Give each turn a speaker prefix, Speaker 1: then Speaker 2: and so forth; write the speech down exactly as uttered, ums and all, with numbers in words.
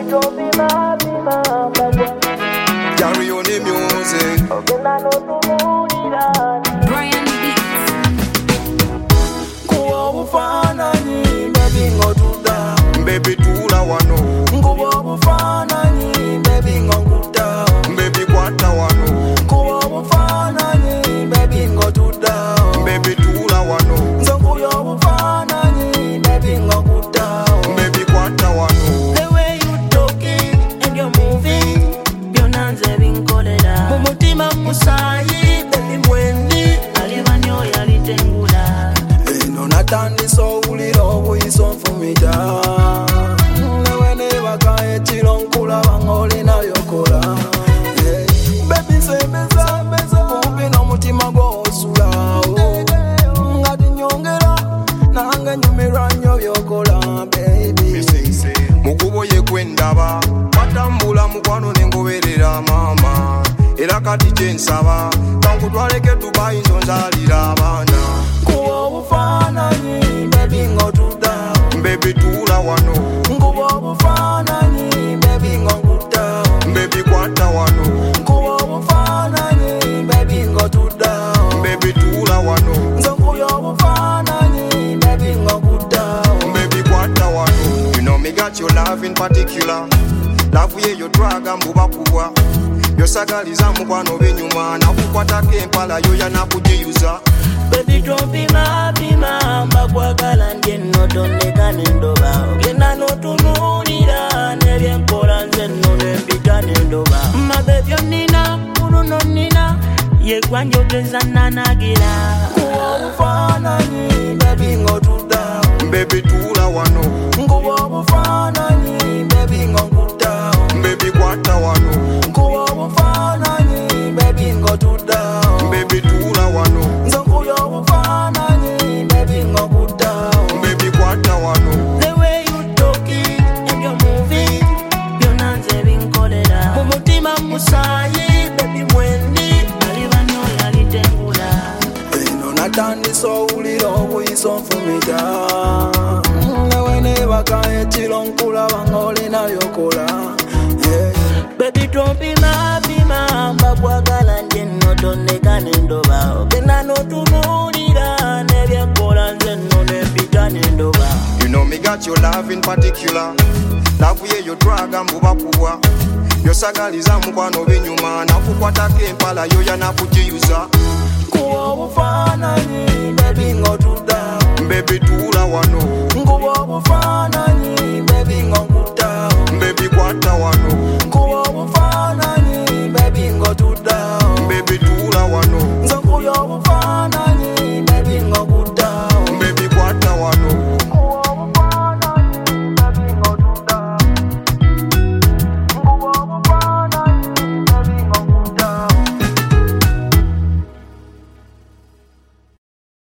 Speaker 1: don't be mad, be mad.
Speaker 2: Carry on the music.
Speaker 1: Okay, I know to move it.
Speaker 3: Brian Beats.
Speaker 4: Kuwa ufana ni baby ngotuda.
Speaker 2: Baby tula wano.
Speaker 4: Kuwa ufana ni baby ngotuda.
Speaker 2: Baby kwata wano.
Speaker 4: Kuwa ufana ni baby ngotuda.
Speaker 2: Baby tula wano.
Speaker 4: Nzokuya ufana ni baby ngotuda.
Speaker 2: Baby kwata wano.
Speaker 4: The way you talking and you're moving, byonanze binkolera. Mumutima musayi baby mwendi alibanyo yalitengula. Eno natandisa owulira obuyiso nfumita. Newe nebakaye kiro nkulaba ng'olina byokola. Baby sembeza kumpi n'omutima gw'osula. Nga tinyongera nange nyumirwa nnyo byokola baby.
Speaker 2: Mukubo ye kwendaba watambula mukwano nengoberera mama era kati kyensaba kankutwaleke Dubai nzonzalira abaana
Speaker 4: Kuwa obufaananyi baby ng'otudda.
Speaker 2: Baby tula wano.
Speaker 4: Kuwa obufaananyi baby ng'okutta.
Speaker 2: Baby kwata wano.
Speaker 4: Kuwa obufaananyi baby ng'otudda.
Speaker 2: Baby tula wano.
Speaker 4: Nze nkuya obufaananyi baby ng'okutta.
Speaker 2: Baby kwata wano. You know me got your love in particular. Love ye yo draga mbuba kubwa. Yosagaliza mukwano benyuma nakukwatako empala yoya nakugiyuza.
Speaker 4: Baby don't be mad, be mad. Bakwagala ndye nno tondeka n'endoba. Ogenda n'otunuulira n'ebyenkola nze nno ne mpita n'endoba. My baby onnina, kuno nnina, ye gwa njogeza nanagira. Kuwa obufaananyi baby ng'otudda.
Speaker 2: Baby tula wano.
Speaker 4: Kuwa obufaananyi baby ng'okutta.
Speaker 2: Baby kwata wano.
Speaker 4: Kuwa obufaananyi baby ng'otudda.
Speaker 2: Baby tula wano.
Speaker 4: Nze nkuya obufaananyi baby ng'okutta.
Speaker 2: Baby kwata wano.
Speaker 4: The way you talking and you're moving, byonanze binkolera. Mumutima musayi baby mwendi alibanyo yalitengula. Eno natandisa owulira obuyiso nfumita. Newe nebakaye kiro nkulaba ng'olina byokola. Baby don't be mad, be mad. Bakwagala ndye nno tondeka n'endoba. Ogenda n'otunuulira n'ebyenkola nze nno ne mpita n'endoba.
Speaker 2: You know me got your love in particular. Love ye yo draga mbuba kubwa. Yosagaliza mukwano benyuma nakukwatako empala yoya nakugiyuza.
Speaker 4: Kuwa obufaananyi baby ng'otudda.
Speaker 2: Baby tula wano.
Speaker 4: Kuwa obufaananyi baby ng'okutta.